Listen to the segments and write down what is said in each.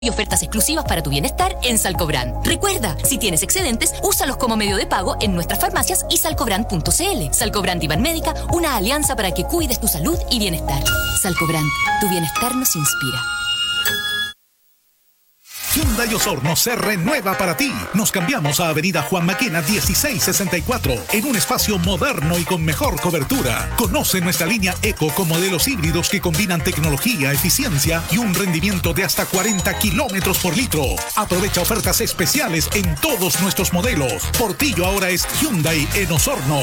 y ofertas exclusivas para tu bienestar en Salcobrand. Recuerda, si tienes excedentes, úsalos como medio de pago en nuestras farmacias y salcobrand.cl. Salcobrand Iban Médica, una alianza para que cuides tu salud y bienestar. Salcobrand, tu bienestar nos inspira. Hyundai Osorno se renueva para ti. Nos cambiamos a Avenida Juan Maquena 1664 en un espacio moderno y con mejor cobertura. Conoce nuestra línea Eco con modelos híbridos que combinan tecnología, eficiencia y un rendimiento de hasta 40 kilómetros por litro. Aprovecha ofertas especiales en todos nuestros modelos. Portillo ahora es Hyundai en Osorno.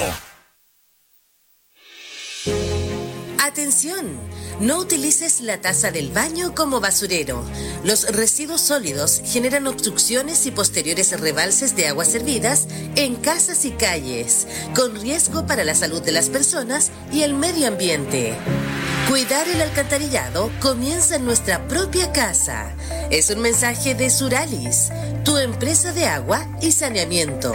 Atención, no utilices la taza del baño como basurero. Los residuos sólidos generan obstrucciones y posteriores rebalses de aguas servidas en casas y calles, con riesgo para la salud de las personas y el medio ambiente. Cuidar el alcantarillado comienza en nuestra propia casa. Es un mensaje de Suralis, tu empresa de agua y saneamiento.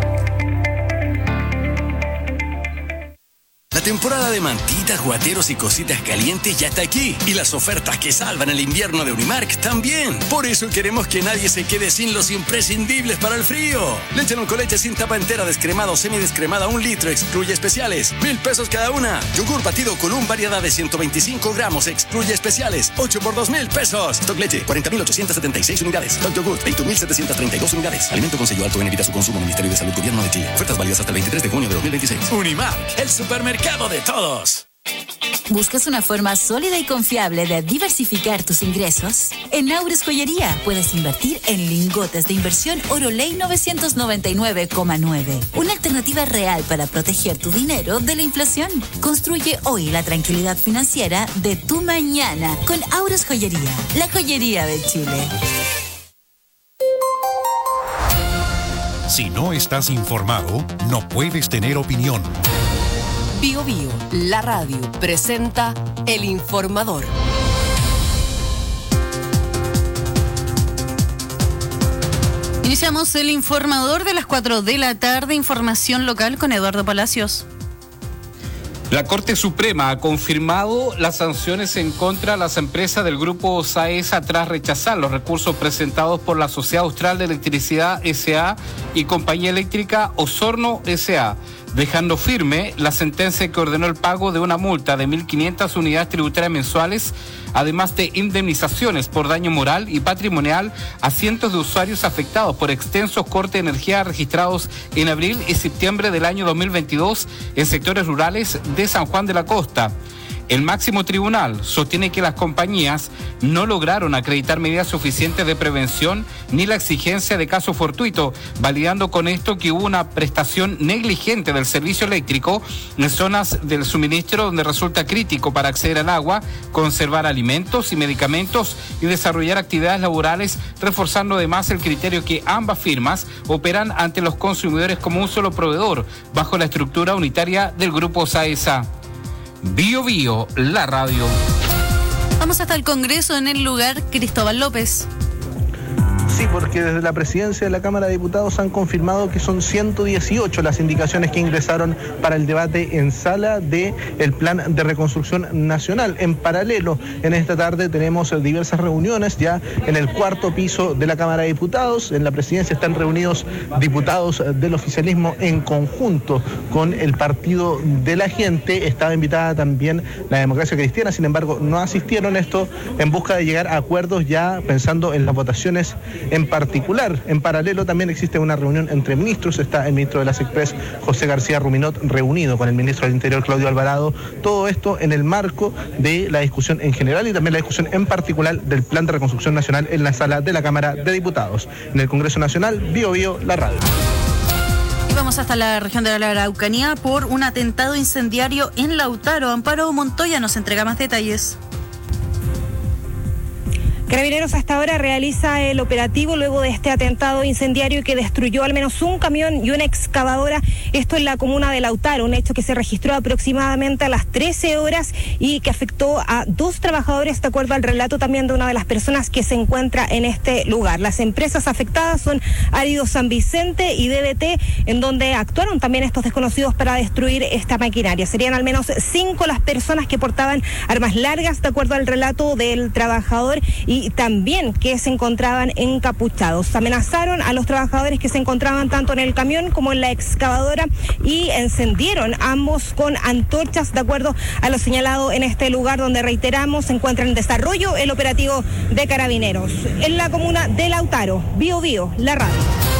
La temporada de mantitas, guateros y cositas calientes ya está aquí. Y las ofertas que salvan el invierno de Unimark también. Por eso queremos que nadie se quede sin los imprescindibles para el frío. Leche Noncoleche sin tapa entera, descremada o semidescremada, 1 litro, excluye especiales. 1,000 pesos cada una. Yogur batido con un variedad de 125 gramos, excluye especiales. 8 por 2,000 pesos. Stock leche, 40.876 unidades. Stock yogur, 21.732 unidades. Alimento con sello alto en evita su consumo. Ministerio de Salud, Gobierno de Chile. Ofertas válidas hasta el 23 de junio de 2026. Unimark, el supermercado de todos. ¿Buscas una forma sólida y confiable de diversificar tus ingresos? En Aures Joyería puedes invertir en lingotes de inversión Oroley 999,9. Una alternativa real para proteger tu dinero de la inflación. Construye hoy la tranquilidad financiera de tu mañana con Aures Joyería, la joyería de Chile. Si no estás informado, no puedes tener opinión. Bio Bio, la radio, presenta El Informador. Iniciamos El Informador de las 4 de la tarde, información local con Eduardo Palacios. La Corte Suprema ha confirmado las sanciones en contra de las empresas del grupo SAESA tras rechazar los recursos presentados por la Sociedad Austral de Electricidad S.A. y Compañía Eléctrica Osorno S.A., dejando firme la sentencia que ordenó el pago de una multa de 1.500 unidades tributarias mensuales, además de indemnizaciones por daño moral y patrimonial a cientos de usuarios afectados por extensos cortes de energía registrados en abril y septiembre del año 2022 en sectores rurales de San Juan de la Costa. El máximo tribunal sostiene que las compañías no lograron acreditar medidas suficientes de prevención ni la exigencia de caso fortuito, validando con esto que hubo una prestación negligente del servicio eléctrico en zonas del suministro donde resulta crítico para acceder al agua, conservar alimentos y medicamentos y desarrollar actividades laborales, reforzando además el criterio que ambas firmas operan ante los consumidores como un solo proveedor, bajo la estructura unitaria del grupo SAESA. Bio Bio, la radio. Vamos hasta el Congreso, en el lugar Cristóbal López. Sí, porque desde la presidencia de la Cámara de Diputados han confirmado que son 118 las indicaciones que ingresaron para el debate en sala del Plan de Reconstrucción Nacional. En paralelo, en esta tarde tenemos diversas reuniones ya en el 4º piso de la Cámara de Diputados. En la presidencia están reunidos diputados del oficialismo en conjunto con el Partido de la Gente. Estaba invitada también la Democracia Cristiana, sin embargo no asistieron, esto en busca de llegar a acuerdos ya pensando en las votaciones en particular. En paralelo también existe una reunión entre ministros, está el ministro de las Express, José García Ruminot, reunido con el ministro del Interior, Claudio Alvarado, todo esto en el marco de la discusión en general y también la discusión en particular del Plan de Reconstrucción Nacional en la sala de la Cámara de Diputados. En el Congreso Nacional, Bio Bio, la radio. Y vamos hasta la región de la Araucanía por un atentado incendiario en Lautaro. Amparo Montoya nos entrega más detalles. Carabineros hasta ahora realiza el operativo luego de este atentado incendiario que destruyó al menos un camión y una excavadora, esto en la comuna de Lautaro, un hecho que se registró aproximadamente a las 13 horas y que afectó a 2 trabajadores, de acuerdo al relato también de una de las personas que se encuentra en este lugar. Las empresas afectadas son Árido San Vicente y DBT, en donde actuaron también estos desconocidos para destruir esta maquinaria. Serían al menos 5 las personas que portaban armas largas, de acuerdo al relato del trabajador, y y también que se encontraban encapuchados. Amenazaron a los trabajadores que se encontraban tanto en el camión como en la excavadora y encendieron ambos con antorchas, de acuerdo a lo señalado en este lugar donde, reiteramos, se encuentra en desarrollo el operativo de Carabineros. En la comuna de Lautaro, Bío Bío, la radio.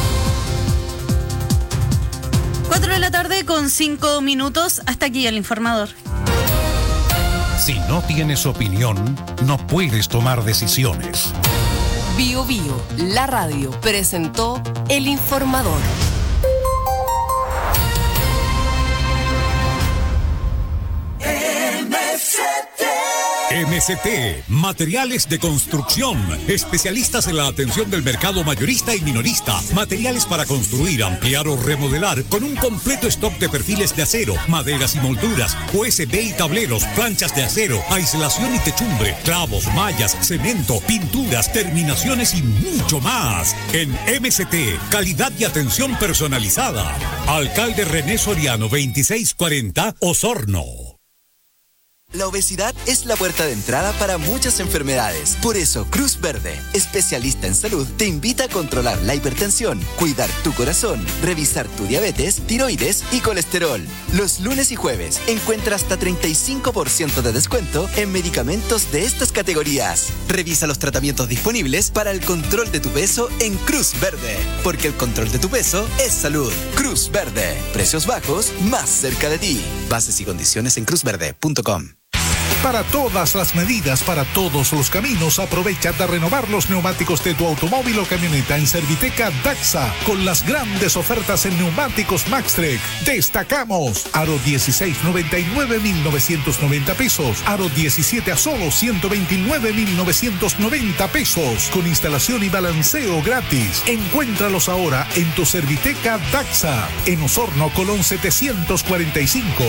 4 de la tarde con 5 minutos. Hasta aquí el informador. Si no tienes opinión, no puedes tomar decisiones. Bío Bío, la radio, presentó El Informador. MCT, materiales de construcción, especialistas en la atención del mercado mayorista y minorista, materiales para construir, ampliar o remodelar, con un completo stock de perfiles de acero, maderas y molduras, USB y tableros, planchas de acero, aislación y techumbre, clavos, mallas, cemento, pinturas, terminaciones y mucho más. En MCT, calidad y atención personalizada. Alcalde René Soriano, 2640, Osorno. La obesidad es la puerta de entrada para muchas enfermedades. Por eso, Cruz Verde, especialista en salud, te invita a controlar la hipertensión, cuidar tu corazón, revisar tu diabetes, tiroides y colesterol. Los lunes y jueves encuentra hasta 35% de descuento en medicamentos de estas categorías. Revisa los tratamientos disponibles para el control de tu peso en Cruz Verde, porque el control de tu peso es salud. Cruz Verde, precios bajos más cerca de ti. Bases y condiciones en cruzverde.com. Para todas las medidas, para todos los caminos, aprovecha de renovar los neumáticos de tu automóvil o camioneta en Serviteca Daxa, con las grandes ofertas en neumáticos Maxtrek. Destacamos: aro 16, 99,990 pesos, aro 17 a solo 129,990 pesos, con instalación y balanceo gratis. Encuéntralos ahora en tu Serviteca Daxa, en Osorno, Colón 745.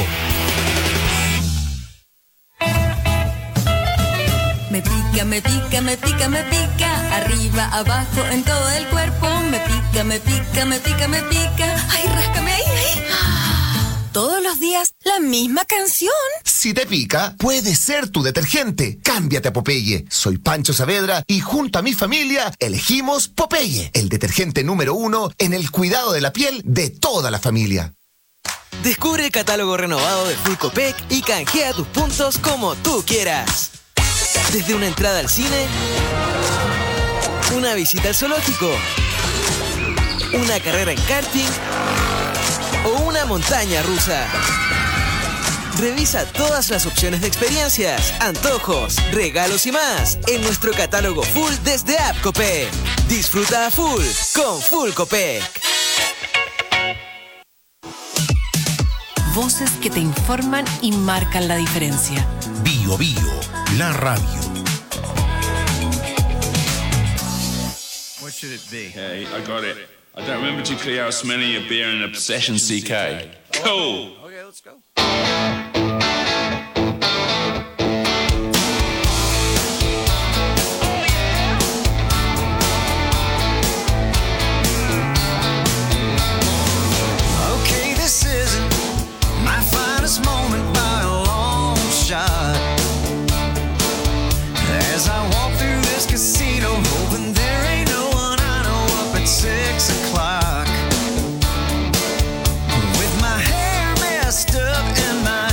Me pica, me pica, me pica, me pica, arriba, abajo, en todo el cuerpo. Me pica, me pica, me pica, me pica. Ay, ráscame ahí, ahí. Todos los días la misma canción. Si te pica, puede ser tu detergente. Cámbiate a Popeye. Soy Pancho Saavedra y junto a mi familia elegimos Popeye, el detergente número 1 en el cuidado de la piel de toda la familia. Descubre el catálogo renovado de Full Copec y canjea tus puntos como tú quieras. Desde una entrada al cine, una visita al zoológico, una carrera en karting o una montaña rusa. Revisa todas las opciones de experiencias, antojos, regalos y más en nuestro catálogo full desde App Copec. Disfruta a full con Full Copec. Voces que te informan y marcan la diferencia. Bío Bío, la radio. What should it be? Hey, I got it. I don't remember too clear how smelling your beer and obsession, CK. Cool. Okay, let's go. Okay, this isn't my finest moment by a long shot. As I walk through this casino, hoping there ain't no one I know up at 6 o'clock. With my hair messed up and my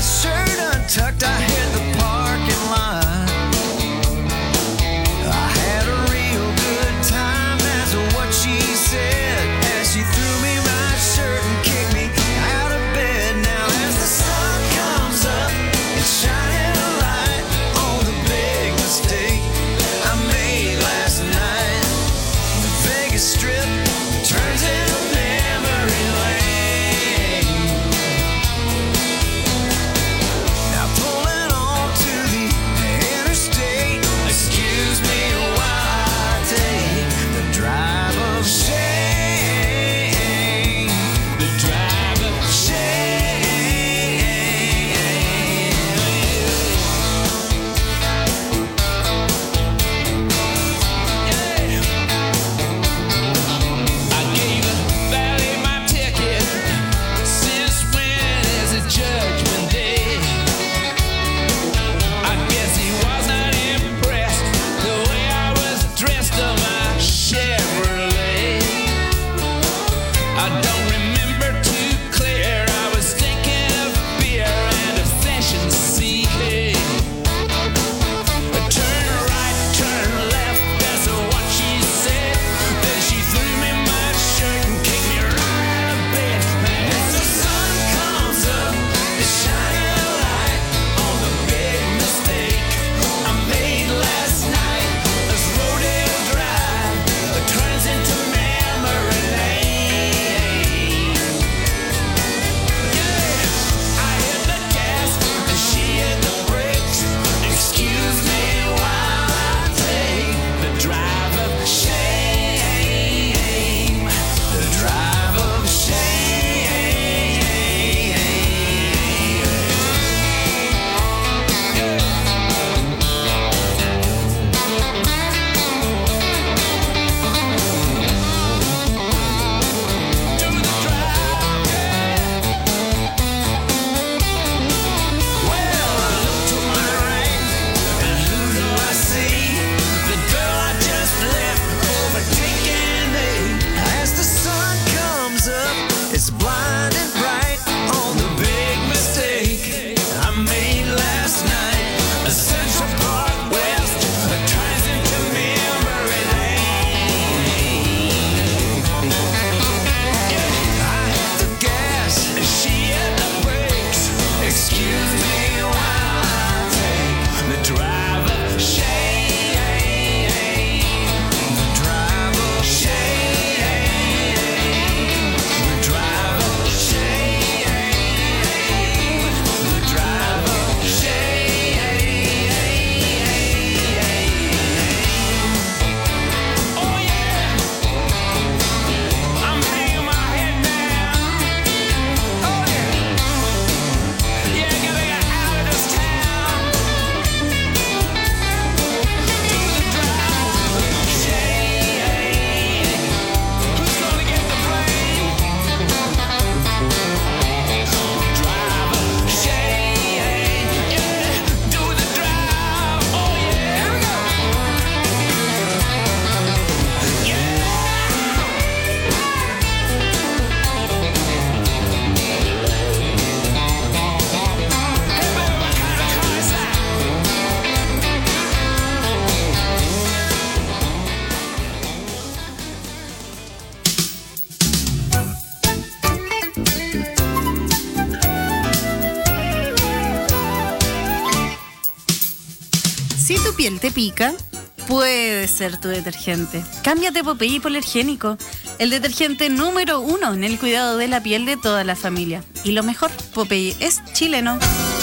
tu piel te pica, puede ser tu detergente. Cámbiate Popeye Hipoalergénico, el detergente número 1 en el cuidado de la piel de toda la familia. Y lo mejor, Popeye es chileno.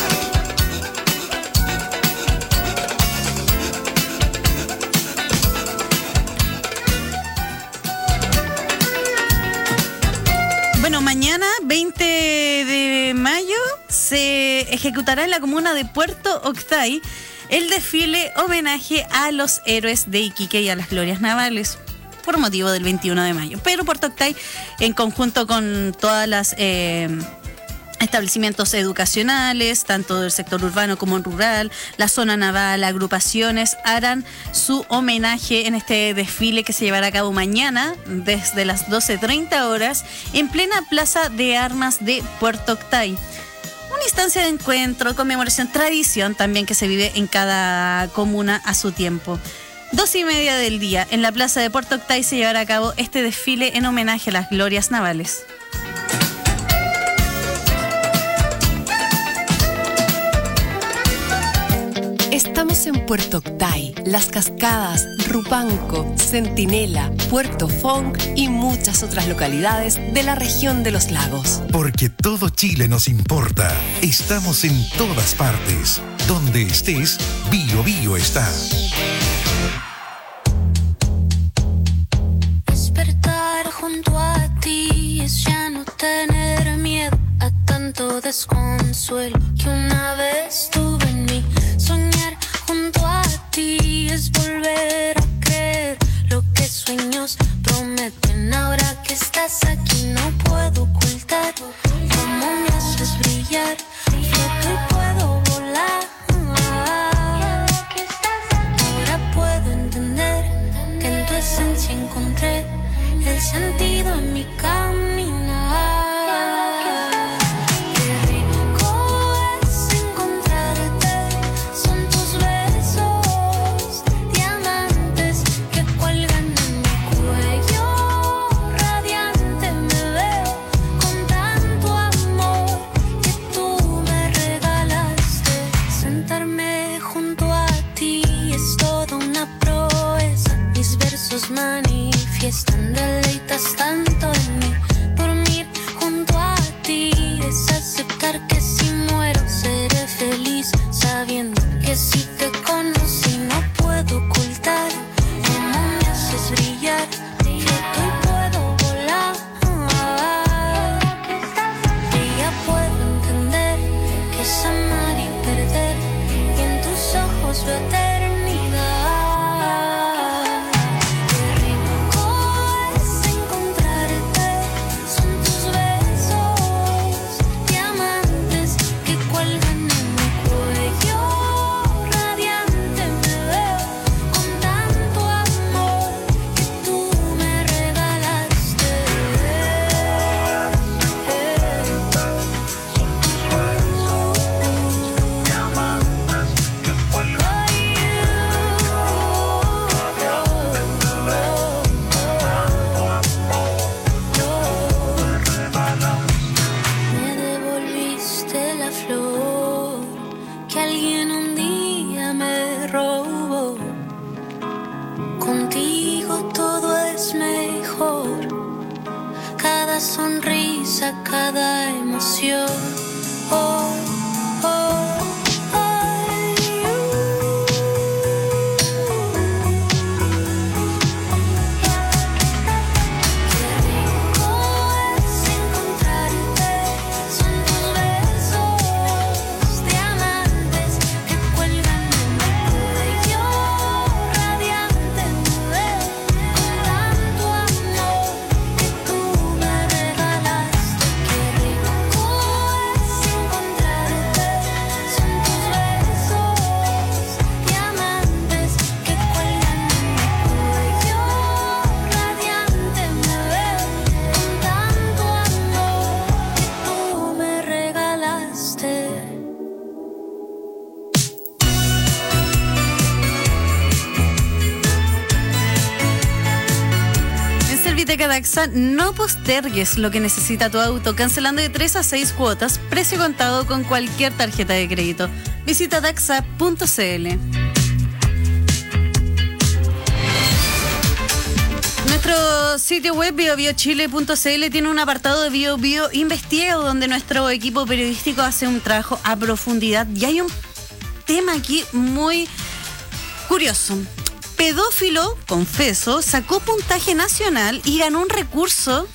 Bueno, mañana, 20 de mayo, se ejecutará en la comuna de Puerto Octay el desfile homenaje a los héroes de Iquique y a las glorias navales por motivo del 21 de mayo. Pero Puerto Octay, en conjunto con todas las establecimientos educacionales, tanto del sector urbano como rural, la zona naval, agrupaciones, harán su homenaje en este desfile que se llevará a cabo mañana desde las 12:30 horas en plena Plaza de Armas de Puerto Octay. Una instancia de encuentro, conmemoración, tradición también que se vive en cada comuna a su tiempo. 2:30 del día, en la Plaza de Puerto Octay se llevará a cabo este desfile en homenaje a las glorias navales. Estamos en Puerto Octay, Las Cascadas, Rupanco, Centinela, Puerto Fong y muchas otras localidades de la región de los lagos. Porque todo Chile nos importa. Estamos en todas partes. Donde estés, Bio Bio está. Despertar junto a ti es ya no tener miedo a tanto desconsuelo que una vez tuve en mí. Soñar junto a ti es volver a creer lo que sueños prometen. Ahora que estás aquí no puedo ocultar cómo me haces brillar. Floto y puedo volar. Ahora puedo entender que en tu esencia encontré el sentido en mi caminar. Manifiestan, deleitas tanto en mí. Dormir junto a ti es aceptar que si muero seré feliz, sabiendo que si te conocí no puedo ocultar cómo me haces brillar. Floto y puedo volar. Y ya puedo entender que es amar y perder, y en tus ojos veo eternidad. Sonrisa, cada emoción. Oh, oh. Daxa, no postergues lo que necesita tu auto, cancelando de 3 a 6 cuotas, precio contado con cualquier tarjeta de crédito. Visita daxa.cl. nuestro sitio web biobiochile.cl tiene un apartado de Bio Bio Investiga, donde nuestro equipo periodístico hace un trabajo a profundidad. Y hay un tema aquí muy curioso. Pedófilo, confeso, sacó puntaje nacional y ganó recurso,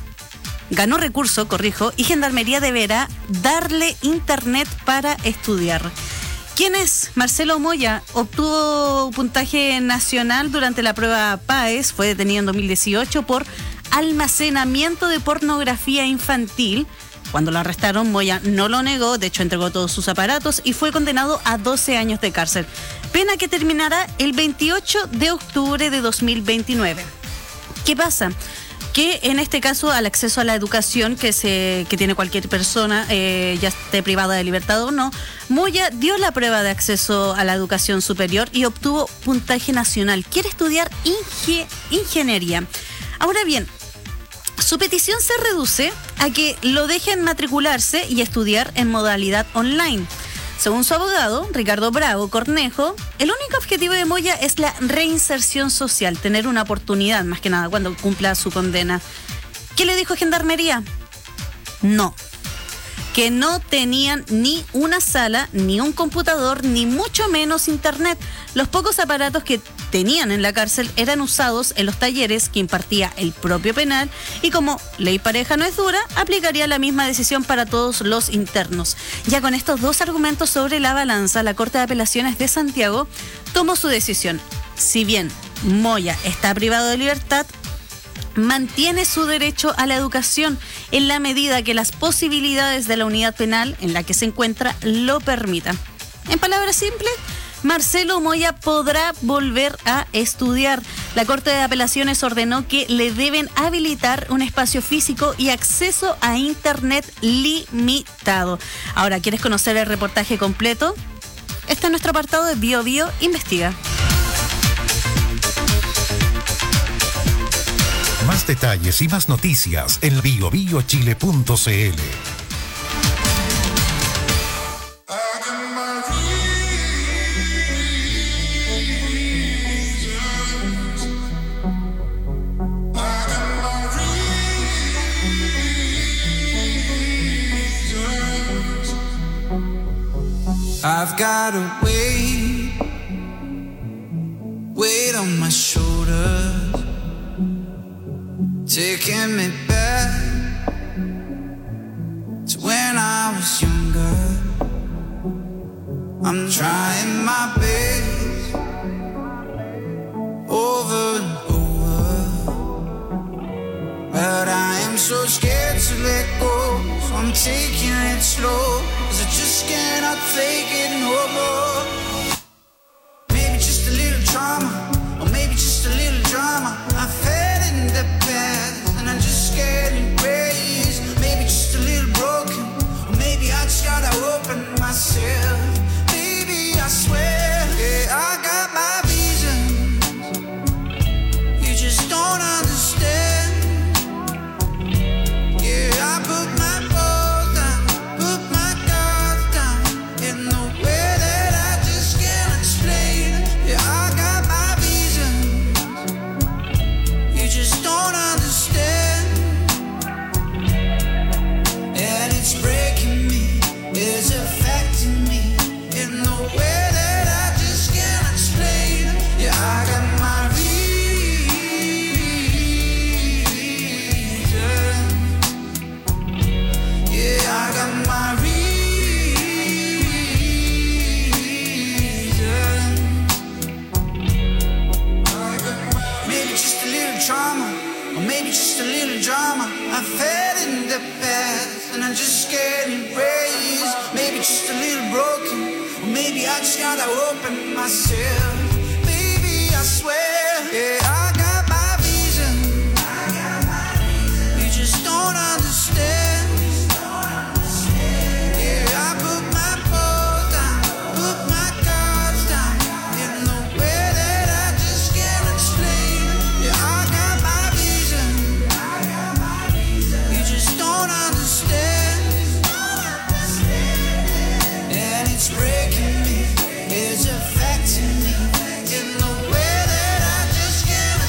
y Gendarmería deberá darle internet para estudiar. ¿Quién es? Marcelo Moya obtuvo puntaje nacional durante la prueba PAES, fue detenido en 2018 por almacenamiento de pornografía infantil. Cuando lo arrestaron, Moya no lo negó, de hecho entregó todos sus aparatos y fue condenado a 12 años de cárcel. Pena que terminará el 28 de octubre de 2029. ¿Qué pasa? Que en este caso al acceso a la educación que tiene cualquier persona, ya esté privada de libertad o no, Moya dio la prueba de acceso a la educación superior y obtuvo puntaje nacional. Quiere estudiar ingeniería. Ahora bien, su petición se reduce a que lo dejen matricularse y estudiar en modalidad online. Según su abogado, Ricardo Bravo Cornejo, el único objetivo de Moya es la reinserción social, tener una oportunidad, más que nada, cuando cumpla su condena. ¿Qué le dijo Gendarmería? No. Que no tenían ni una sala, ni un computador, ni mucho menos internet. Los pocos aparatos que tenían en la cárcel eran usados en los talleres que impartía el propio penal y como ley pareja no es dura, aplicaría la misma decisión para todos los internos. Ya con estos dos argumentos sobre la balanza, la Corte de Apelaciones de Santiago tomó su decisión. Si bien Moya está privado de libertad, mantiene su derecho a la educación en la medida que las posibilidades de la unidad penal en la que se encuentra lo permitan. En palabras simples, Marcelo Moya podrá volver a estudiar. La Corte de Apelaciones ordenó que le deben habilitar un espacio físico y acceso a internet limitado. Ahora, ¿quieres conocer el reportaje completo? Este es nuestro apartado de Bio Bio Investiga. Más detalles y más noticias en biobiochile.cl. I've got a weight on my shoulders, taking me back to when I was younger. I'm trying my best over and over, but I am so scared to let go, so I'm taking it slow, 'cause I just cannot take it no more. Maybe just a little trauma, or maybe just a little drama. I fell in the past and I'm just getting raised. Maybe just a little broken, or maybe I just gotta open myself. Baby, I swear, yeah, I got my reasons. You just don't understand. Yeah, I put my balls down, put my guards down in the way that I just can't explain. Yeah, I got my reasons. You just don't understand. And it's breaking me, it's affecting me in the way that I just can't explain. Yeah, I got my reasons. Yeah, I got my reasons. Maybe just a little trauma, or maybe just a little drama. I fell in the past and I'm just getting raised. Maybe just a little broken, or maybe I just gotta open myself. Baby, I swear, yeah, I got my reason. You just don't understand. Yeah, I put my balls down, put my guards down in the way that I just can't explain. Yeah, I got my reason. You just don't understand. And it's breaking me, it's affecting me in the way that I just can't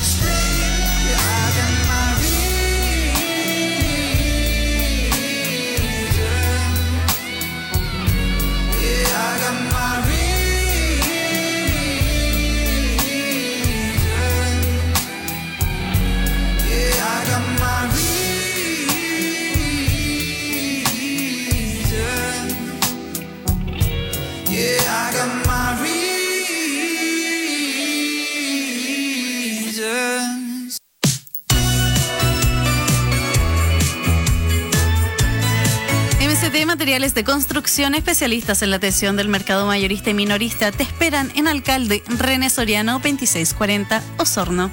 Materiales de Construcción, especialistas en la atención del mercado mayorista y minorista, te esperan en Alcalde René Soriano 2640 Osorno.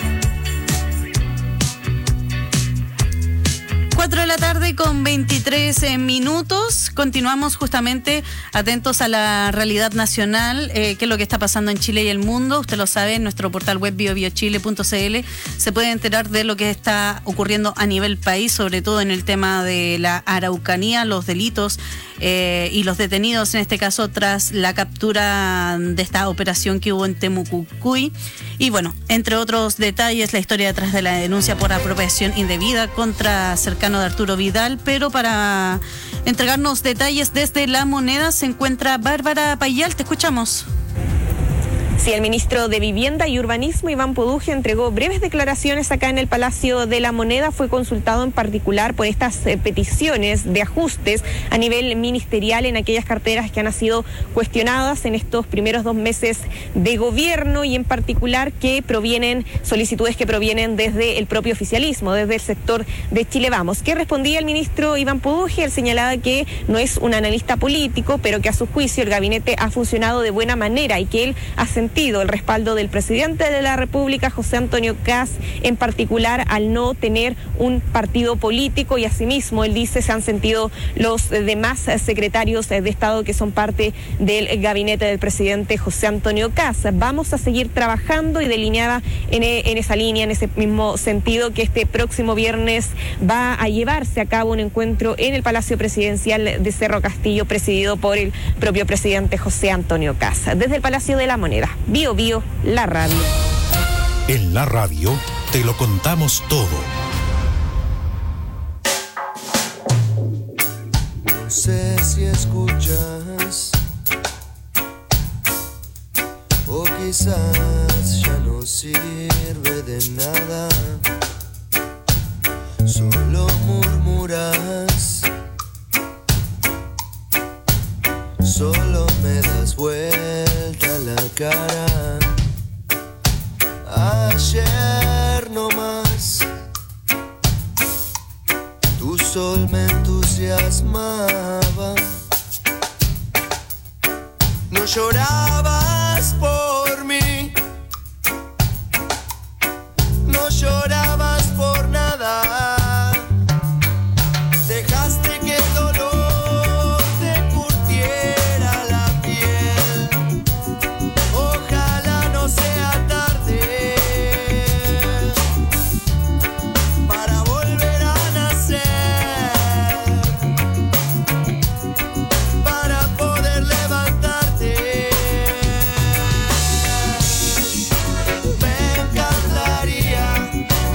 4 de la tarde con 23 minutos. Continuamos justamente atentos a la realidad nacional, qué es lo que está pasando en Chile y el mundo. Usted lo sabe, en nuestro portal web biobiochile.cl se puede enterar de lo que está ocurriendo a nivel país, sobre todo en el tema de la Araucanía, los delitos y los detenidos, en este caso tras la captura de esta operación que hubo en Temucucuy. Y bueno, entre otros detalles, la historia detrás de la denuncia por apropiación indebida contra cercano de Arturo Vidal. Pero para entregarnos detalles desde La Moneda se encuentra Bárbara Payal. Te escuchamos. Sí, el ministro de Vivienda y Urbanismo, Iván Poduje, entregó breves declaraciones acá en el Palacio de la Moneda. Fue consultado en particular por estas peticiones de ajustes a nivel ministerial en aquellas carteras que han sido cuestionadas en estos primeros 2 meses de gobierno, y en particular solicitudes que provienen desde el propio oficialismo, desde el sector de Chile Vamos. ¿Qué respondía el ministro Iván Poduje? Él señalaba que no es un analista político, pero que a su juicio el gabinete ha funcionado de buena manera y que él ha sentido el respaldo del presidente de la República, José Antonio Kast, en particular al no tener un partido político, y asimismo él dice se han sentido los demás secretarios de Estado que son parte del gabinete del presidente José Antonio Kast. Vamos a seguir trabajando, y delineaba en esa línea, en ese mismo sentido, que este próximo viernes va a llevarse a cabo un encuentro en el Palacio Presidencial de Cerro Castillo, presidido por el propio presidente José Antonio Kast. Desde el Palacio de la Moneda, Bio Bio, la radio. En la radio te lo contamos todo. No sé si escuchas, o quizás ya no sirve de nada. Solo murmuras, solo me das vuelta la cara. Ayer no más, tu sol me entusiasmaba. No llorabas por mí, no llorabas por nada. Dejaste que el dolor te curtiera la piel. Ojalá no sea tarde para volver a nacer, para poder levantarte. Me encantaría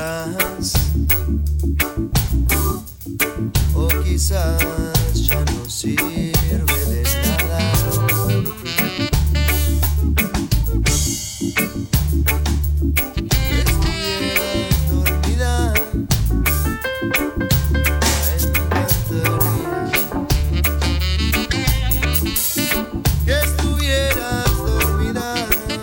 quizás, o quizás ya no sirve de nada. Estuvieras dormida, que estuvieras dormida.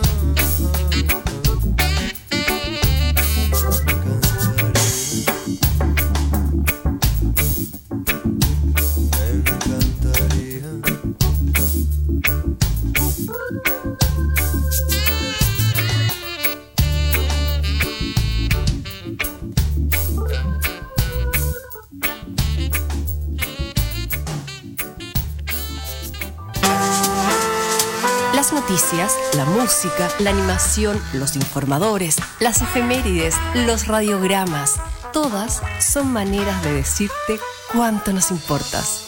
Las noticias, la música, la animación, los informadores, las efemérides, los radiogramas, todas son maneras de decirte cuánto nos importas.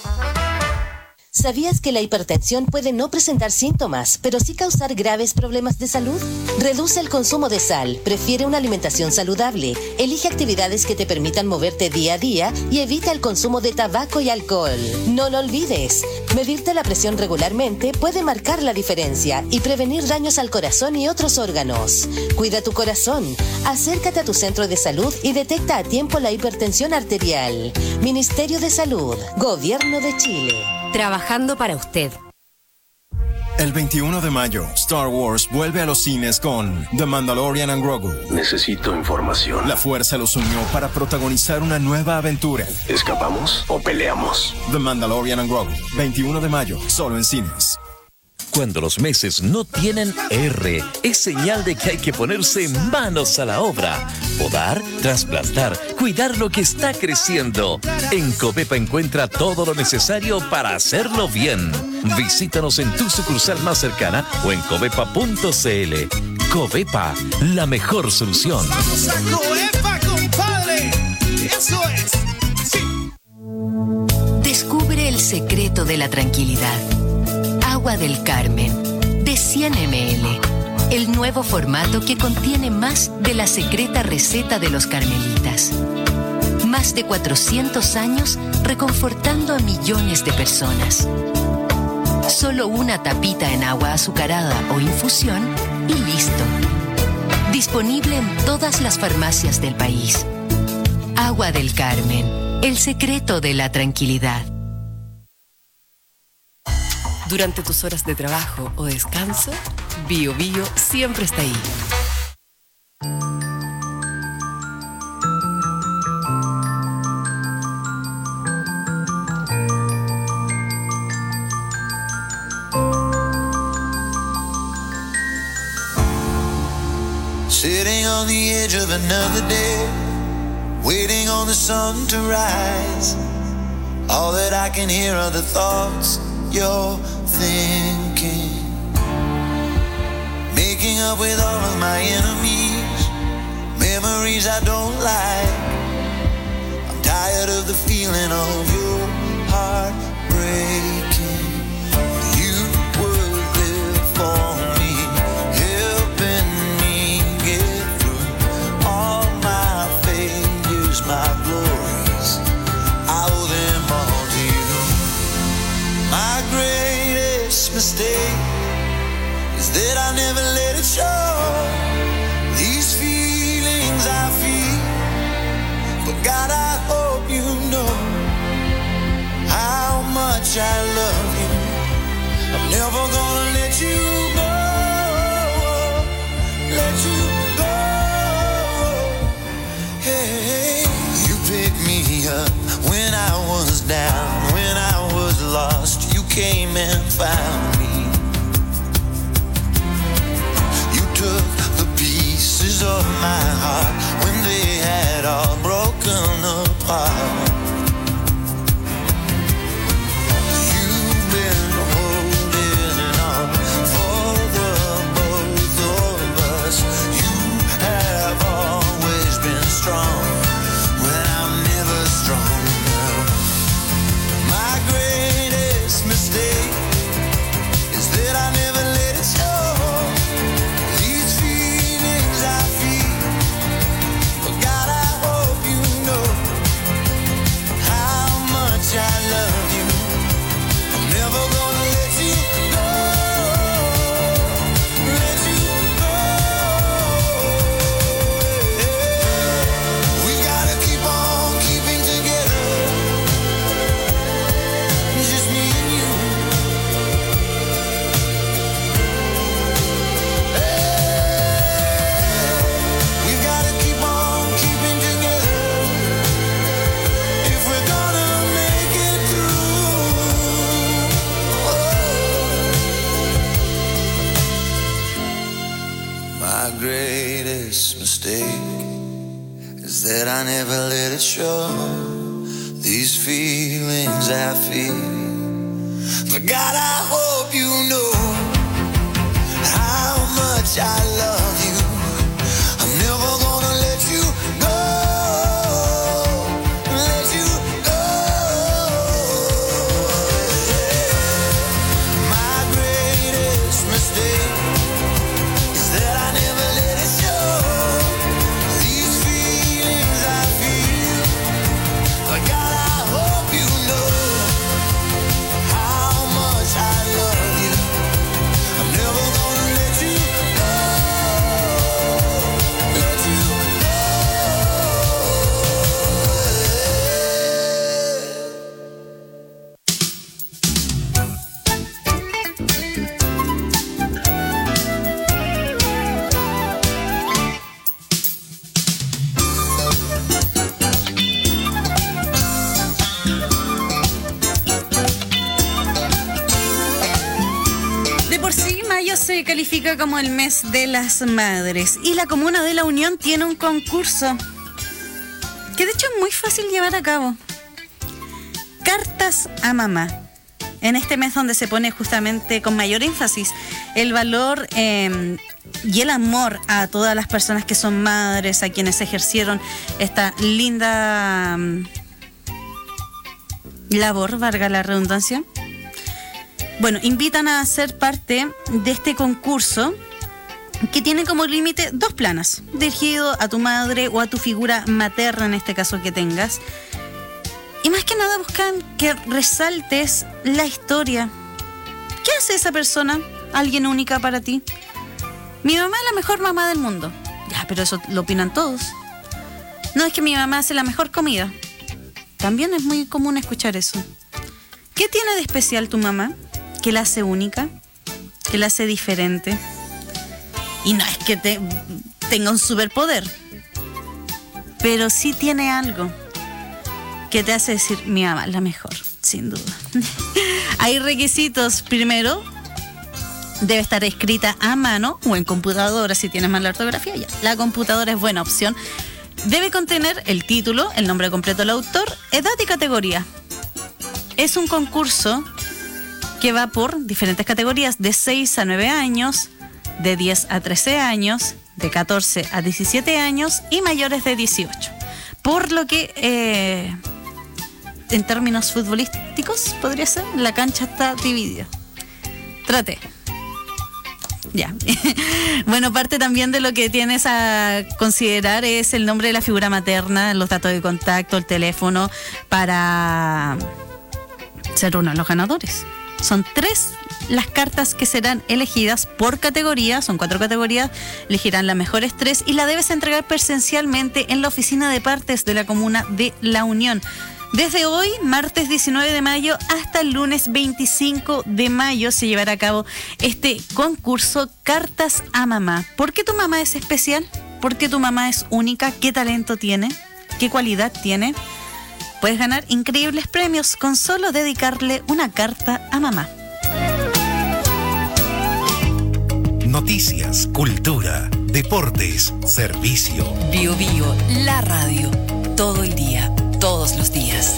¿Sabías que la hipertensión puede no presentar síntomas, pero sí causar graves problemas de salud? Reduce el consumo de sal, prefiere una alimentación saludable, elige actividades que te permitan moverte día a día y evita el consumo de tabaco y alcohol. No lo olvides, medirte la presión regularmente puede marcar la diferencia y prevenir daños al corazón y otros órganos. Cuida tu corazón, acércate a tu centro de salud y detecta a tiempo la hipertensión arterial. Ministerio de Salud, Gobierno de Chile. Trabajando para usted. El 21 de mayo, Star Wars vuelve a los cines con The Mandalorian and Grogu. Necesito información. La fuerza los unió para protagonizar una nueva aventura. ¿Escapamos o peleamos? The Mandalorian and Grogu, 21 de mayo, solo en cines. Cuando los meses no tienen R, es señal de que hay que ponerse manos a la obra. Podar, trasplantar, cuidar lo que está creciendo. En Covepa encuentra todo lo necesario para hacerlo bien. Visítanos en tu sucursal más cercana o en covepa.cl. Covepa, la mejor solución. ¡Vamos a Covepa, compadre! ¡Eso es! ¡Sí! Descubre el secreto de la tranquilidad. Agua del Carmen, de 100 ml. El nuevo formato que contiene más de la secreta receta de los carmelitas. Más de 400 años reconfortando a millones de personas. Solo una tapita en agua azucarada o infusión y listo. Disponible en todas las farmacias del país. Agua del Carmen, el secreto de la tranquilidad. Durante tus horas de trabajo o descanso, Bio Bio siempre está ahí. Sitting on the edge of another day, waiting on the sun to rise. All that I can hear are the thoughts you're thinking. Making up with all of my enemies, memories I don't like. I'm tired of the feeling of your heart breaking. You were there for me, helping me get through all my failures, my glories. I owe them all to you. My greatest mistake is that I never let it show. These feelings I feel, but God, I hope you know how much I love you. I'm never gonna let you go, let you go. Hey, you picked me up when I was down, when I was lost. You came and found me. You took the pieces of my heart when they had all broken apart. You've been holding on for the both of us. You have always been strong when I'm never strong. My greatest mistake mistake is that I never let it show. These feelings I feel. But God, I hope you know how much I love you. I'm never gonna let you go. Let you go. My greatest mistake is that I never let it show. These feelings I feel. But God, I hope you know how much I love you. I'm never gonna let you go. Let you go. De por sí, mayo se califica como el mes de las madres y la Comuna de La Unión tiene un concurso que de hecho es muy fácil llevar a cabo. Cartas a mamá. En este mes donde se pone justamente con mayor énfasis el valor y el amor a todas las personas que son madres, a quienes ejercieron esta linda labor, valga la redundancia. Bueno, invitan a ser parte de este concurso que tiene como límite 2 planas, dirigido a tu madre o a tu figura materna, en este caso que tengas. Y más que nada buscan que resaltes la historia. ¿Qué hace esa persona? ¿Alguien única para ti? Mi mamá es la mejor mamá del mundo. Ya, pero eso lo opinan todos. No, es que mi mamá hace la mejor comida. También es muy común escuchar eso. ¿Qué tiene de especial tu mamá? ¿Qué la hace única? ¿Qué la hace diferente? Y no es que tenga un superpoder, pero sí tiene algo que te hace decir, mi mamá es la mejor, sin duda. Hay requisitos. Primero, debe estar escrita a mano o en computadora, si tienes mala ortografía, ya. La computadora es buena opción. Debe contener el título, el nombre completo del autor, edad y categoría. Es un concurso que va por diferentes categorías, de 6 a 9 años, de 10 a 13 años, de 14 a 17 años y mayores de 18. Por lo que, en términos futbolísticos, podría ser, la cancha está dividida. Trate. Ya. Bueno, parte también de lo que tienes a considerar es el nombre de la figura materna, los datos de contacto, el teléfono, para ser uno de los ganadores. Son 3 las cartas que serán elegidas por categoría, son 4 categorías, elegirán las mejores 3 y la debes entregar presencialmente en la oficina de partes de la Comuna de La Unión. Desde hoy, martes 19 de mayo, hasta el lunes 25 de mayo se llevará a cabo este concurso Cartas a Mamá. ¿Por qué tu mamá es especial? ¿Por qué tu mamá es única? ¿Qué talento tiene? ¿Qué cualidad tiene? Puedes ganar increíbles premios con solo dedicarle una carta a mamá. Noticias, cultura, deportes, servicio. Bio Bio, la radio. Todo el día, todos los días.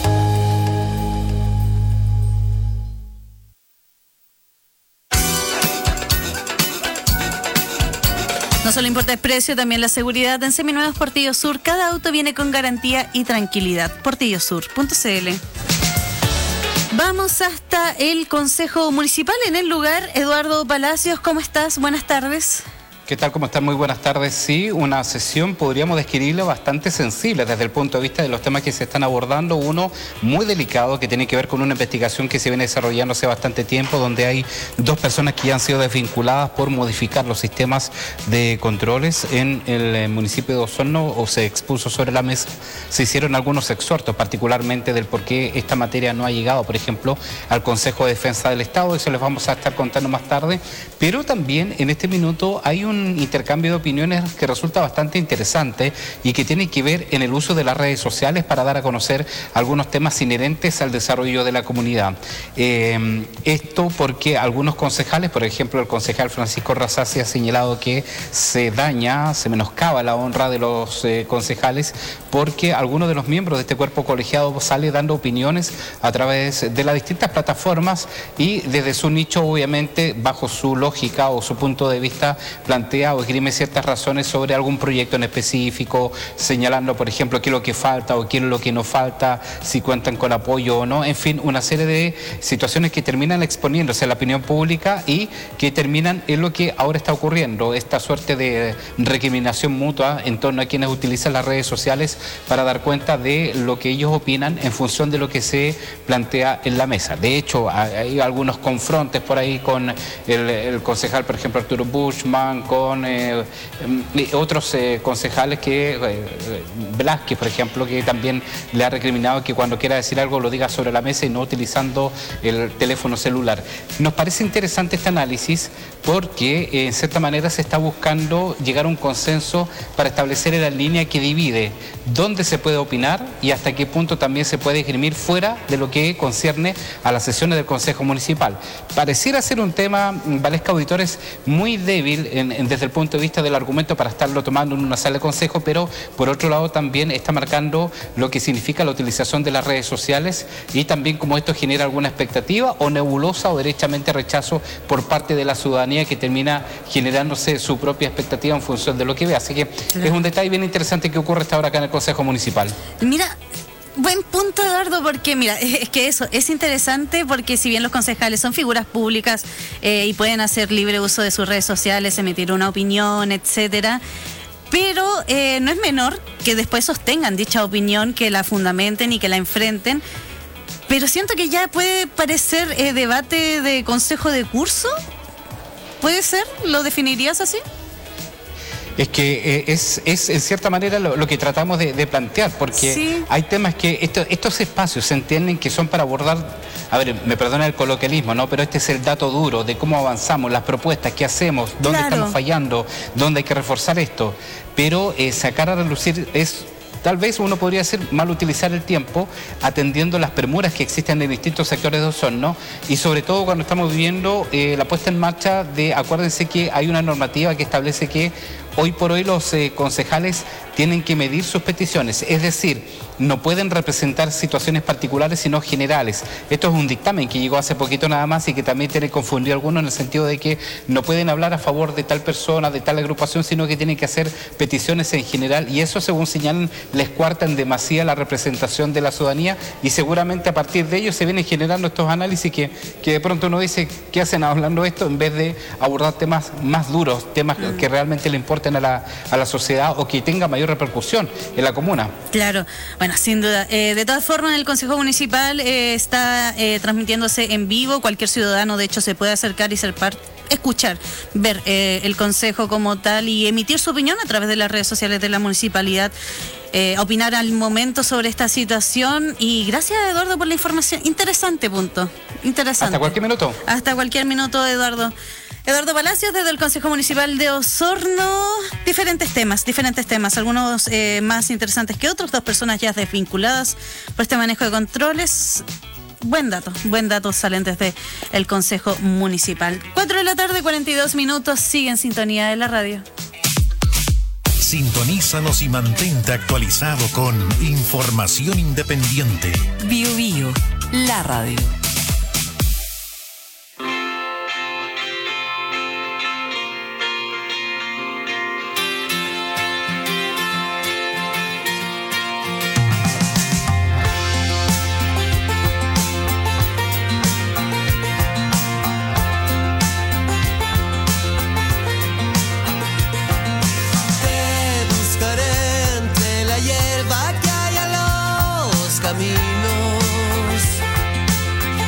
No solo importa el precio, también la seguridad. En Seminuevos Portillo Sur, cada auto viene con garantía y tranquilidad. portillosur.cl. Vamos hasta el Consejo Municipal. En el lugar, Eduardo Palacios, ¿cómo estás? Buenas tardes. ¿Qué tal? ¿Cómo están? Muy buenas tardes. Sí, una sesión podríamos describirla bastante sensible desde el punto de vista de los temas que se están abordando. Uno muy delicado que tiene que ver con una investigación que se viene desarrollando hace bastante tiempo, donde hay 2 personas que ya han sido desvinculadas por modificar los sistemas de controles en el municipio de Osorno, o se expuso sobre la mesa. Se hicieron algunos exhortos, particularmente del por qué esta materia no ha llegado, por ejemplo, al Consejo de Defensa del Estado. Eso les vamos a estar contando más tarde. Pero también en este minuto hay un un intercambio de opiniones que resulta bastante interesante y que tiene que ver en el uso de las redes sociales para dar a conocer algunos temas inherentes al desarrollo de la comunidad. Esto porque algunos concejales, por ejemplo el concejal Francisco Razasi, ha señalado que se menoscaba la honra de los concejales porque algunos de los miembros de este cuerpo colegiado sale dando opiniones a través de las distintas plataformas y desde su nicho, obviamente, bajo su lógica o su punto de vista, plantea o esgrime ciertas razones sobre algún proyecto en específico, señalando, por ejemplo, qué es lo que falta o qué es lo que no falta, si cuentan con apoyo o no, en fin, una serie de situaciones que terminan exponiéndose a la opinión pública y que terminan en lo que ahora está ocurriendo, esta suerte de recriminación mutua en torno a quienes utilizan las redes sociales para dar cuenta de lo que ellos opinan en función de lo que se plantea en la mesa. De hecho, hay algunos confrontes por ahí con el concejal, por ejemplo, Arturo Bushman, con otros concejales Velázquez, por ejemplo, que también le ha recriminado que cuando quiera decir algo lo diga sobre la mesa y no utilizando el teléfono celular. Nos parece interesante este análisis porque en cierta manera se está buscando llegar a un consenso para establecer la línea que divide dónde se puede opinar y hasta qué punto también se puede esgrimir fuera de lo que concierne a las sesiones del Consejo Municipal. Pareciera ser un tema, Valesca Auditores, muy débil desde el punto de vista del argumento para estarlo tomando en una sala de consejo, pero por otro lado también está marcando lo que significa la utilización de las redes sociales y también cómo esto genera alguna expectativa o nebulosa o derechamente rechazo por parte de la ciudadanía que termina generándose su propia expectativa en función de lo que ve. Así que es un detalle bien interesante que ocurre hasta ahora acá en el Consejo Municipal. Mira, buen punto, Eduardo, porque mira, es que eso es interesante porque si bien los concejales son figuras públicas y pueden hacer libre uso de sus redes sociales, emitir una opinión, etcétera, pero no es menor que después sostengan dicha opinión, que la fundamenten y que la enfrenten. Pero siento que ya puede parecer debate de consejo de curso. ¿Puede ser? ¿Lo definirías así? Es que es en cierta manera lo que tratamos de plantear, porque sí, hay temas que estos espacios se entienden que son para abordar, a ver, me perdona el coloquialismo, ¿no? Pero este es el dato duro de cómo avanzamos, las propuestas, qué hacemos, dónde estamos fallando, dónde hay que reforzar esto. Pero sacar a relucir es... Tal vez uno podría hacer mal utilizar el tiempo atendiendo las premuras que existen en distintos sectores de Osorno y sobre todo cuando estamos viviendo la puesta en marcha de, acuérdense que hay una normativa que establece que hoy por hoy los concejales tienen que medir sus peticiones, es decir, no pueden representar situaciones particulares sino generales. Esto es un dictamen que llegó hace poquito nada más y que también tiene confundido a algunos en el sentido de que no pueden hablar a favor de tal persona, de tal agrupación, sino que tienen que hacer peticiones en general y eso, según señalan, les cuarta en demasía la representación de la ciudadanía y seguramente a partir de ello se vienen generando estos análisis que de pronto uno dice, ¿qué hacen hablando esto? En vez de abordar temas más duros, temas que realmente le importen a la sociedad o que tenga mayor repercusión en la comuna. Claro, bueno, sin duda. De todas formas, el Consejo Municipal está transmitiéndose en vivo. Cualquier ciudadano, de hecho, se puede acercar y ser parte, escuchar, ver el Consejo como tal y emitir su opinión a través de las redes sociales de la municipalidad. Opinar al momento sobre esta situación y gracias, Eduardo, por la información. Interesante punto. Interesante. Hasta cualquier minuto. Hasta cualquier minuto, Eduardo. Eduardo Palacios, desde el Consejo Municipal de Osorno. Diferentes temas, algunos más interesantes que otros. 2 personas ya desvinculadas por este manejo de controles. Buen dato salen desde el Consejo Municipal. 4:42 p.m, sigue en sintonía de la radio. Sintonízanos y mantente actualizado con información independiente. Bio Bio, la radio. Caminos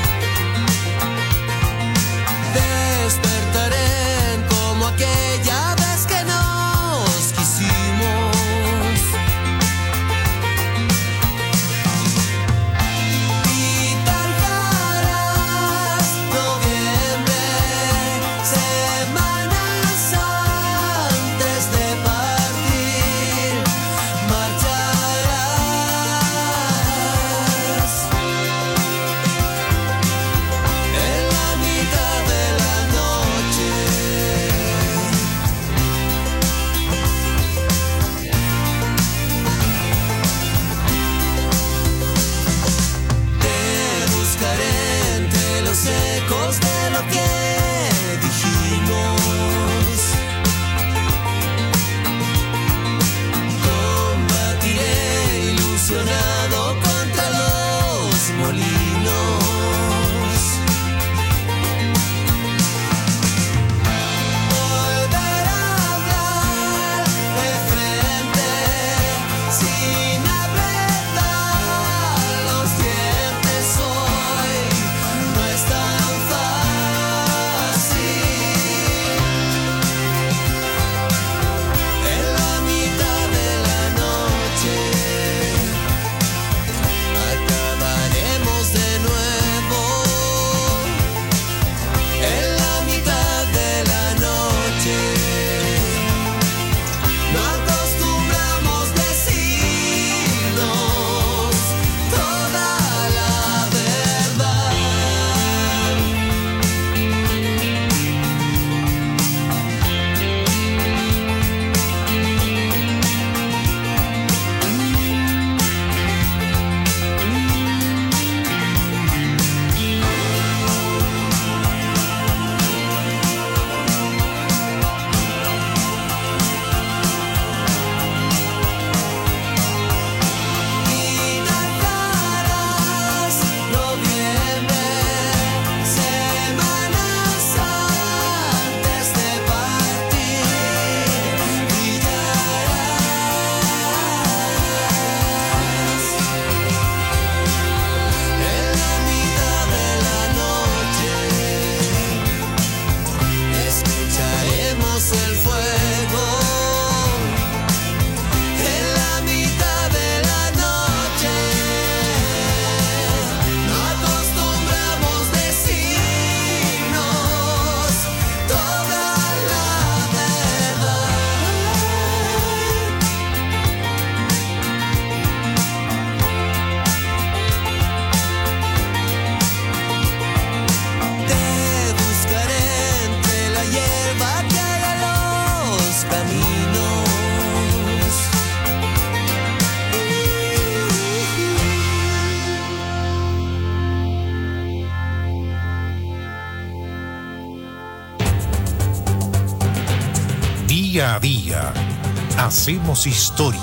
Día a día, hacemos historia.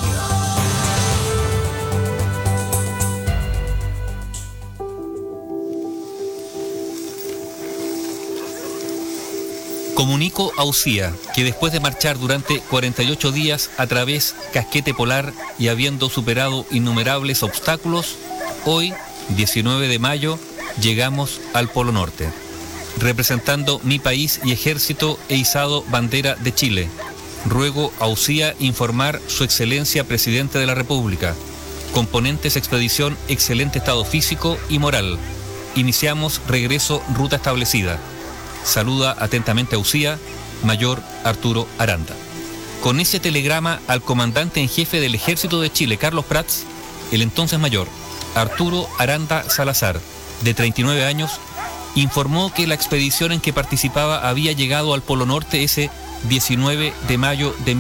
Comunico a UCIA que después de marchar durante 48 días a través casquete polar y habiendo superado innumerables obstáculos, hoy, 19 de mayo, llegamos al Polo Norte. Representando mi país y ejército, he izado bandera de Chile. Ruego a UCIA informar Su Excelencia Presidente de la República. Componentes expedición, excelente estado físico y moral. Iniciamos regreso ruta establecida. Saluda atentamente a UCIA, Mayor Arturo Aranda. Con ese telegrama al comandante en jefe del Ejército de Chile, Carlos Prats, el entonces mayor Arturo Aranda Salazar, de 39 años, informó que la expedición en que participaba había llegado al Polo Norte ese 19 de mayo de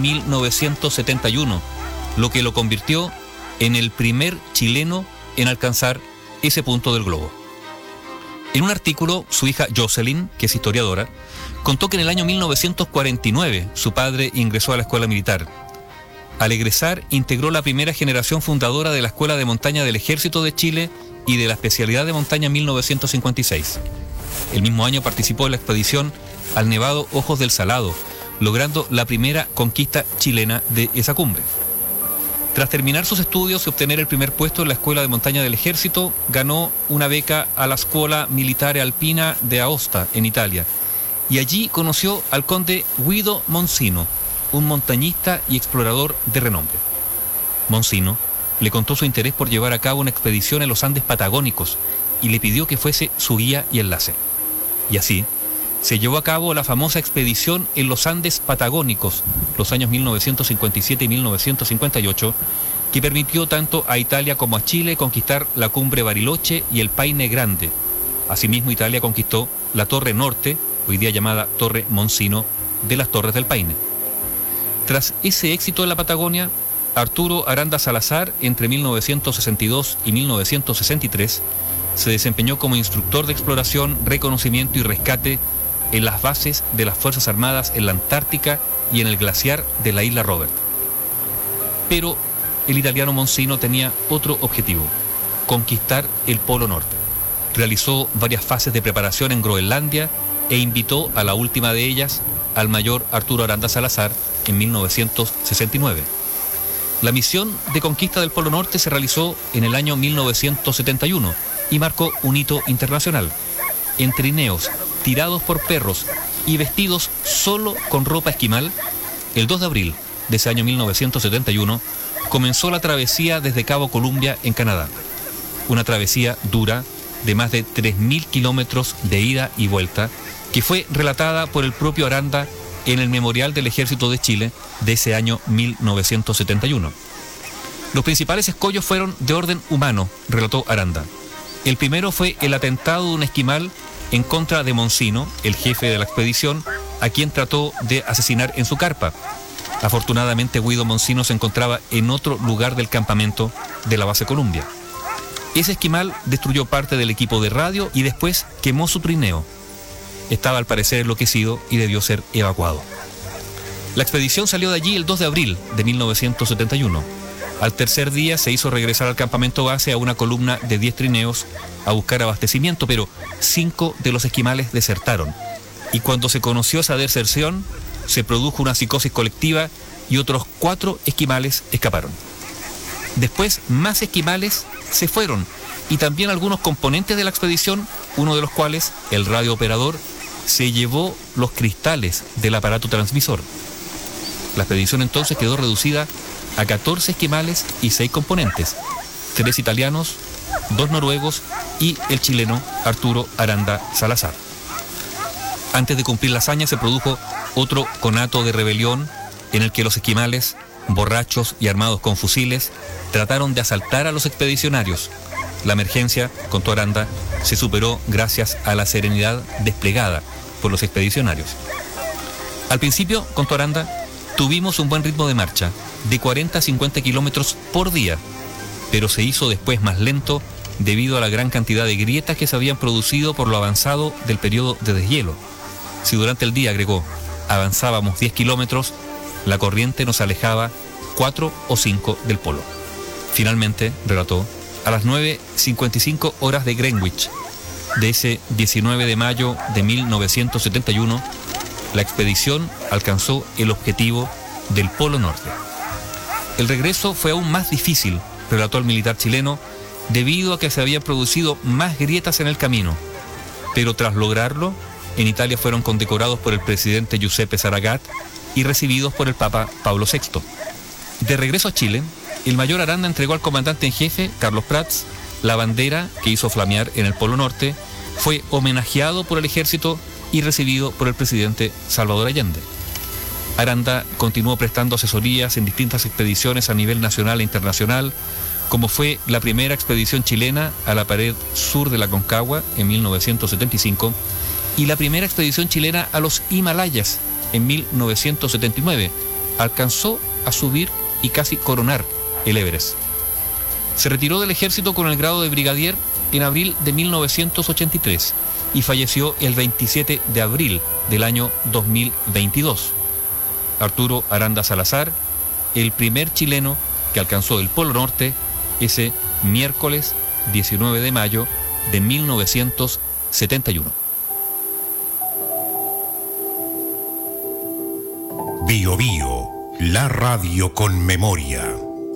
1971, lo que lo convirtió en el primer chileno en alcanzar ese punto del globo. En un artículo, su hija Jocelyn, que es historiadora, contó que en el año 1949 su padre ingresó a la escuela militar. Al egresar, integró la primera generación fundadora de la Escuela de Montaña del Ejército de Chile y de la especialidad de montaña en 1956. El mismo año participó en la expedición al Nevado Ojos del Salado, logrando la primera conquista chilena de esa cumbre. Tras terminar sus estudios y obtener el primer puesto en la Escuela de Montaña del Ejército, ganó una beca a la Scuola Militare Alpina de Aosta, en Italia, y allí conoció al conde Guido Monsino, un montañista y explorador de renombre. Monsino le contó su interés por llevar a cabo una expedición en los Andes patagónicos y le pidió que fuese su guía y enlace. Y así, se llevó a cabo la famosa expedición en los Andes patagónicos, los años 1957 y 1958, que permitió tanto a Italia como a Chile conquistar la cumbre Bariloche y el Paine Grande. Asimismo, Italia conquistó la Torre Norte, hoy día llamada Torre Monsino, de las Torres del Paine. Tras ese éxito en la Patagonia, Arturo Aranda Salazar, entre 1962 y 1963, se desempeñó como instructor de exploración, reconocimiento y rescate en las bases de las Fuerzas Armadas en la Antártica y en el glaciar de la isla Robert. Pero el italiano Monsino tenía otro objetivo: conquistar el Polo Norte. Realizó varias fases de preparación en Groenlandia e invitó a la última de ellas al mayor Arturo Aranda Salazar en 1969. La misión de conquista del Polo Norte se realizó en el año 1971 y marcó un hito internacional. En trineos, tirados por perros y vestidos solo con ropa esquimal, el 2 de abril de ese año 1971 comenzó la travesía desde Cabo Columbia en Canadá. Una travesía dura de más de 3.000 kilómetros de ida y vuelta, que fue relatada por el propio Aranda en el Memorial del Ejército de Chile de ese año 1971. Los principales escollos fueron de orden humano, relató Aranda. El primero fue el atentado de un esquimal en contra de Monsino, el jefe de la expedición, a quien trató de asesinar en su carpa. Afortunadamente, Guido Monsino se encontraba en otro lugar del campamento de la base Columbia. Ese esquimal destruyó parte del equipo de radio y después quemó su trineo. Estaba al parecer enloquecido y debió ser evacuado. La expedición salió de allí el 2 de abril de 1971. Al tercer día se hizo regresar al campamento base a una columna de 10 trineos a buscar abastecimiento, pero 5 de los esquimales desertaron. Y cuando se conoció esa deserción, se produjo una psicosis colectiva y otros 4 esquimales escaparon. Después, más esquimales se fueron y también algunos componentes de la expedición, uno de los cuales, el radiooperador, se llevó los cristales del aparato transmisor. La expedición entonces quedó reducida a 14 esquimales y 6 componentes, 3 italianos, 2 noruegos y el chileno Arturo Aranda Salazar. Antes de cumplir la hazaña se produjo otro conato de rebelión en el que los esquimales, borrachos y armados con fusiles, trataron de asaltar a los expedicionarios. La emergencia, contó Aranda, se superó gracias a la serenidad desplegada por los expedicionarios. Al principio, contó Aranda, tuvimos un buen ritmo de marcha, de 40 a 50 kilómetros por día, pero se hizo después más lento debido a la gran cantidad de grietas que se habían producido por lo avanzado del periodo de deshielo. Si durante el día, agregó, avanzábamos 10 kilómetros, La corriente nos alejaba 4 o 5 del polo. Finalmente, relató, a las 9:55 horas de Greenwich, de ese 19 de mayo de 1971, la expedición alcanzó el objetivo del Polo Norte. El regreso fue aún más difícil, relató el militar chileno, debido a que se habían producido más grietas en el camino. Pero tras lograrlo, en Italia fueron condecorados por el presidente Giuseppe Saragat y recibidos por el Papa Pablo VI. De regreso a Chile, el mayor Aranda entregó al comandante en jefe, Carlos Prats, la bandera que hizo flamear en el Polo Norte, fue homenajeado por el ejército y recibido por el presidente Salvador Allende. Aranda continuó prestando asesorías en distintas expediciones a nivel nacional e internacional, como fue la primera expedición chilena a la pared sur de la Aconcagua en 1975 y la primera expedición chilena a los Himalayas en 1979. Alcanzó a subir y casi coronar el Everest. Se retiró del ejército con el grado de brigadier en abril de 1983 y falleció el 27 de abril del año 2022. Arturo Aranda Salazar, el primer chileno que alcanzó el Polo Norte ese miércoles 19 de mayo de 1971. Bio Bio, la radio con memoria.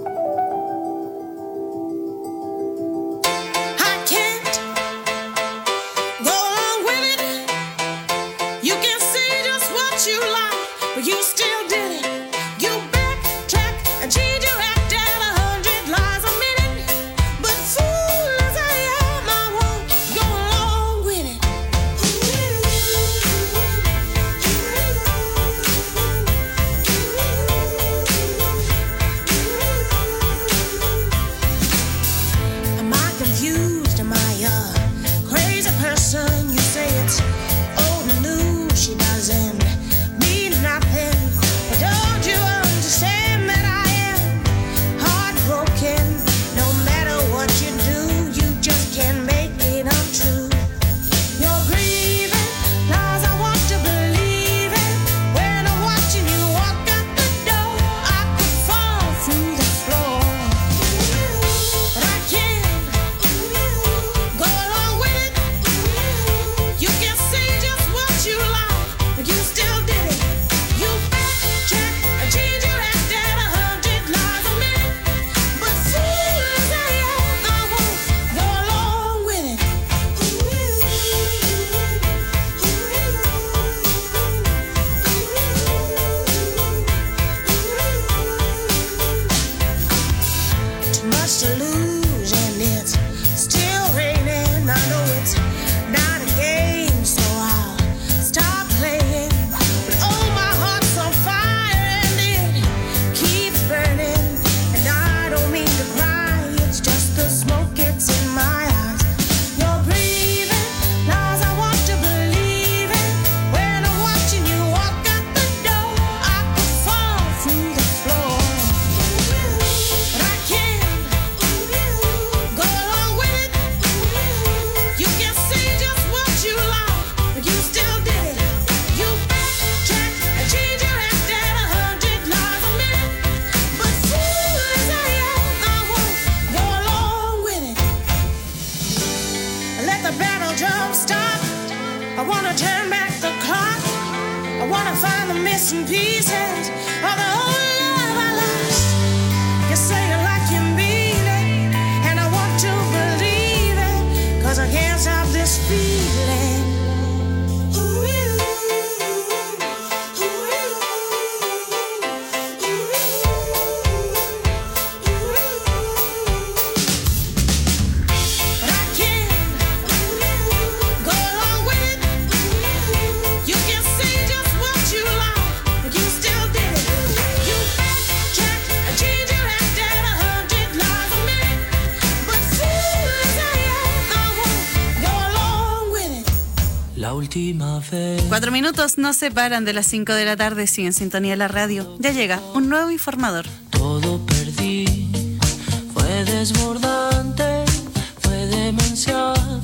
La última vez. 4 minutos nos separan de las 5 de la tarde. Sigue en sintonía de la radio. Ya llega un nuevo informador. Todo perdí. Fue desbordante. Fue demencial.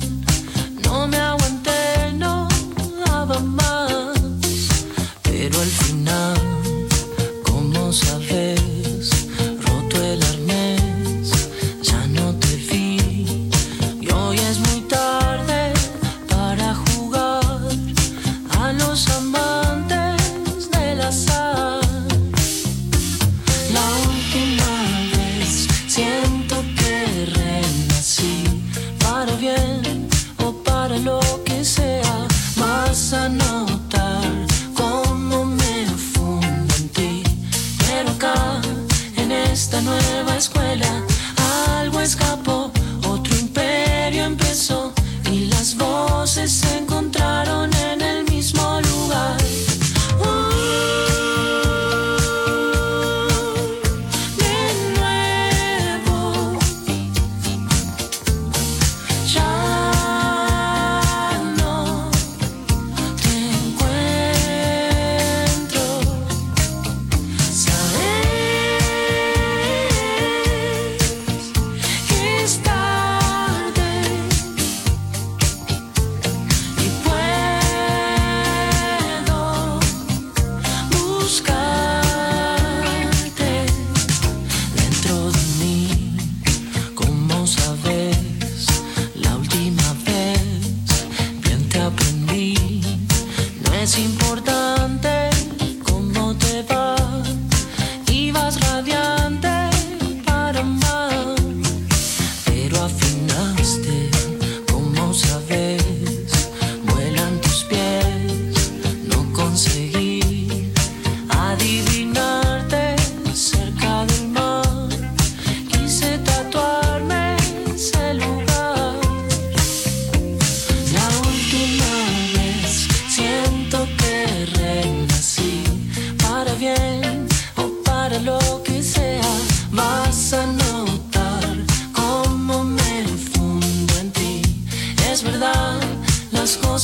No me aguanté, no daba más. Pero al final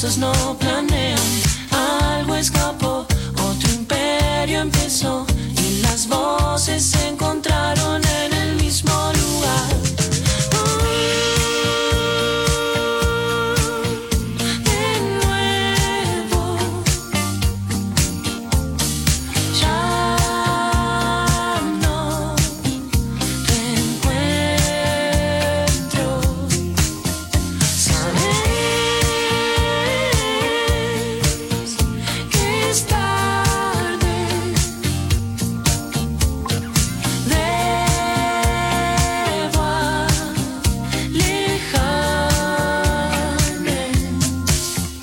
there's no place